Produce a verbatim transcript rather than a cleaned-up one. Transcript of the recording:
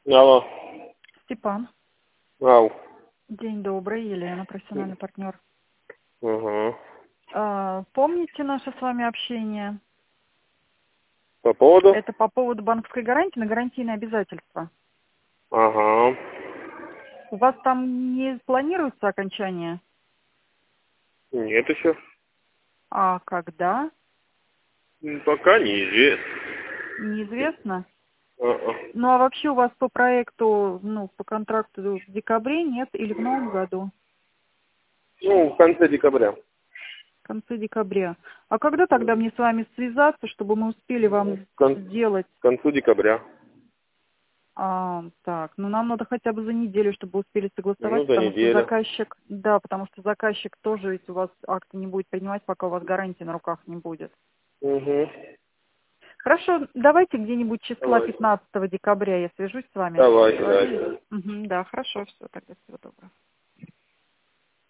Алло. Степан. Ау. День добрый, Елена, профессиональный партнер. Угу. А, помните наше с вами общение? По поводу? Это по поводу банковской гарантии на гарантийные обязательства. Ага. У вас там не планируется окончание? Нет еще. А когда? М, Пока неизвестно. Неизвестно. А-а. Ну а вообще у вас по проекту, ну, по контракту в декабре нет или в новом году? Ну, в конце декабря. В конце декабря. А когда тогда мне с вами связаться, чтобы мы успели Ну, вам в кон- сделать? к концу декабря. А, так, ну нам надо хотя бы за неделю, чтобы успели Ну, согласовать, за потому что неделю. заказчик, да, потому что заказчик тоже ведь у вас акты не будет принимать, пока у вас гарантии на руках не будет. Угу. Хорошо, давайте где-нибудь числа Давай. пятнадцатого декабря я свяжусь с вами. Давайте, Договорились? давайте. Мгм, да, хорошо, все, тогда всего доброго.